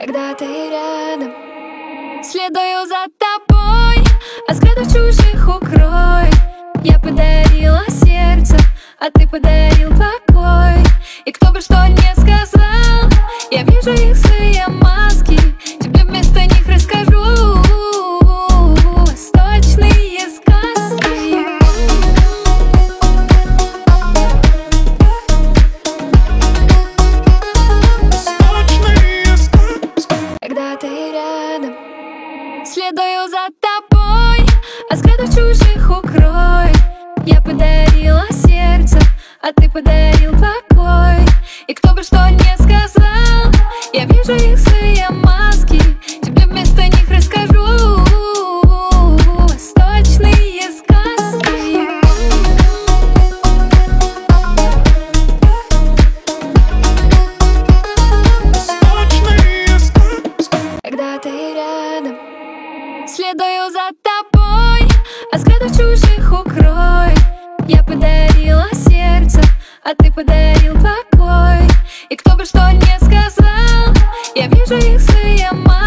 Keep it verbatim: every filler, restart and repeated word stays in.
Когда ты рядом, следую за тобой, от взглядов чужих укрой. Я подарила сердце, а ты подарил покой. И кто бы что ни сказал, я вижу их злые маски. Тебе вместо них расскажу восточные сказки. Когда ты рядом, следую за тобой, от взглядов чужих укрой. Я подарила сердце, а ты подарил покой. И кто бы что ни сказал, я вижу их злые маски. Тебе вместо них расскажу восточные сказки. Когда ты рядом, следую за тобой, от взглядов чужих укрой. Я подарила сердце, а ты подарил покой. И кто бы что ни сказал, я вижу их злые маски.